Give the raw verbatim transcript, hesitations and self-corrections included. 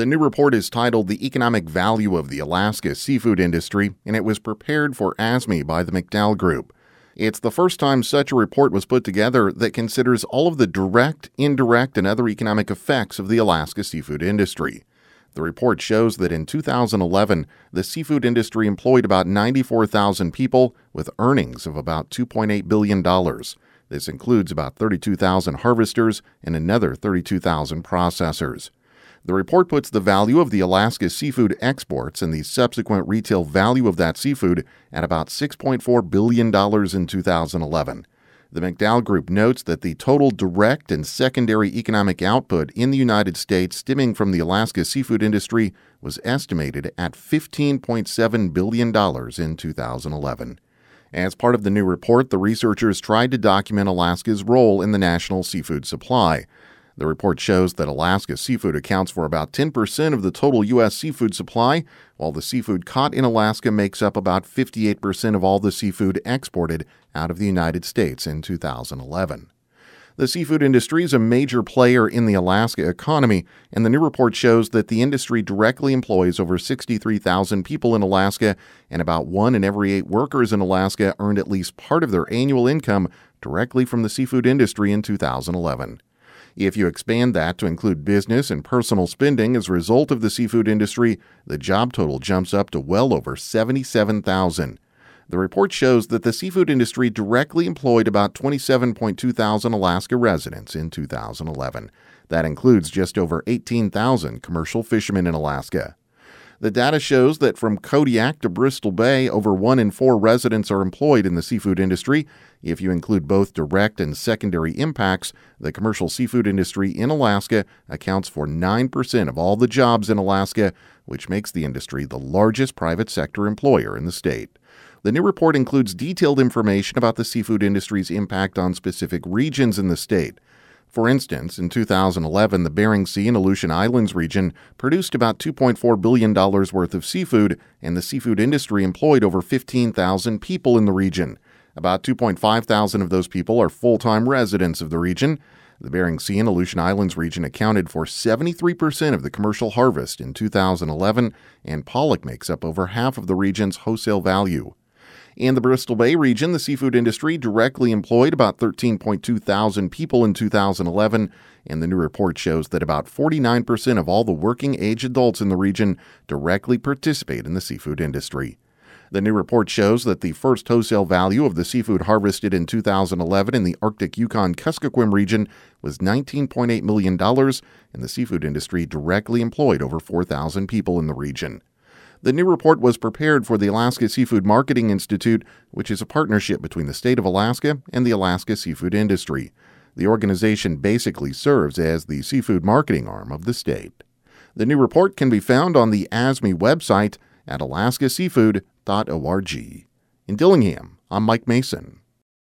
The new report is titled The Economic Value of the Alaska Seafood Industry, and it was prepared for A S M E by the McDowell Group. It's the first time such a report was put together that considers all of the direct, indirect, and other economic effects of the Alaska seafood industry. The report shows that in two thousand eleven, the seafood industry employed about ninety-four thousand people with earnings of about two point eight billion dollars. This includes about thirty-two thousand harvesters and another thirty-two thousand processors. The report puts the value of the Alaska seafood exports and the subsequent retail value of that seafood at about six point four billion dollars in two thousand eleven. The McDowell Group notes that the total direct and secondary economic output in the United States stemming from the Alaska seafood industry was estimated at fifteen point seven billion dollars in two thousand eleven. As part of the new report, the researchers tried to document Alaska's role in the national seafood supply. The report shows that Alaska seafood accounts for about ten percent of the total U S seafood supply, while the seafood caught in Alaska makes up about fifty-eight percent of all the seafood exported out of the United States in two thousand eleven. The seafood industry is a major player in the Alaska economy, and the new report shows that the industry directly employs over sixty-three thousand people in Alaska, and about one in every eight workers in Alaska earned at least part of their annual income directly from the seafood industry in two thousand eleven. If you expand that to include business and personal spending as a result of the seafood industry, the job total jumps up to well over seventy-seven thousand. The report shows that the seafood industry directly employed about twenty-seven point two thousand Alaska residents in two thousand eleven. That includes just over eighteen thousand commercial fishermen in Alaska. The data shows that from Kodiak to Bristol Bay, over one in four residents are employed in the seafood industry. If you include both direct and secondary impacts, the commercial seafood industry in Alaska accounts for nine percent of all the jobs in Alaska, which makes the industry the largest private sector employer in the state. The new report includes detailed information about the seafood industry's impact on specific regions in the state. For instance, in two thousand eleven, the Bering Sea and Aleutian Islands region produced about two point four billion dollars worth of seafood, and the seafood industry employed over fifteen thousand people in the region. About two point five thousand of those people are full-time residents of the region. The Bering Sea and Aleutian Islands region accounted for seventy-three percent of the commercial harvest in two thousand eleven, and pollock makes up over half of the region's wholesale value. In the Bristol Bay region, the seafood industry directly employed about thirteen point two thousand people in two thousand eleven, and the new report shows that about forty-nine percent of all the working-age adults in the region directly participate in the seafood industry. The new report shows that the first wholesale value of the seafood harvested in two thousand eleven in the Arctic Yukon-Kuskokwim region was nineteen point eight million dollars, and the seafood industry directly employed over four thousand people in the region. The new report was prepared for the Alaska Seafood Marketing Institute, which is a partnership between the state of Alaska and the Alaska seafood industry. The organization basically serves as the seafood marketing arm of the state. The new report can be found on the A S M E website at alaska seafood dot org. In Dillingham, I'm Mike Mason.